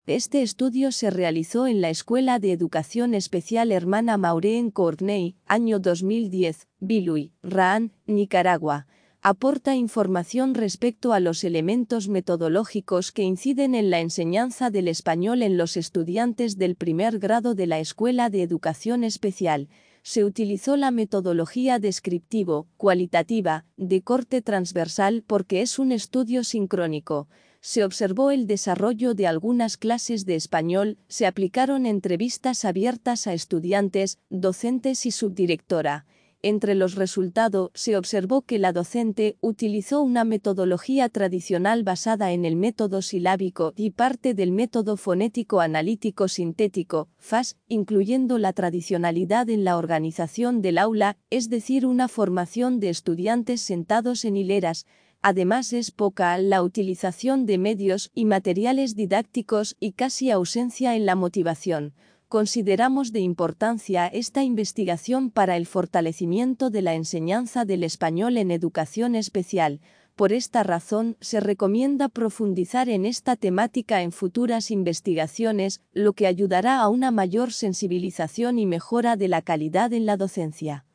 Este estudio se realizó en la Escuela de Educación Especial Hermana Mauré en Courtney, año 2010, Biluy, Raan, Nicaragua. Aporta información respecto a los elementos metodológicos que inciden en la enseñanza del español en los estudiantes del primer grado de la Escuela de Educación Especial. Se utilizó la metodología descriptivo-cualitativa, de corte transversal porque es un estudio sincrónico. Se observó el desarrollo de algunas clases de español, se aplicaron entrevistas abiertas a estudiantes, docentes y subdirectora. Entre los resultados se observó que la docente utilizó una metodología tradicional basada en el método silábico y parte del método fonético-analítico-sintético, FAS, incluyendo la tradicionalidad en la organización del aula, es decir, una formación de estudiantes sentados en hileras. Además es poca la utilización de medios y materiales didácticos y casi ausencia en la motivación. Consideramos de importancia esta investigación para el fortalecimiento de la enseñanza del español en educación especial. Por esta razón, se recomienda profundizar en esta temática en futuras investigaciones, lo que ayudará a una mayor sensibilización y mejora de la calidad en la docencia.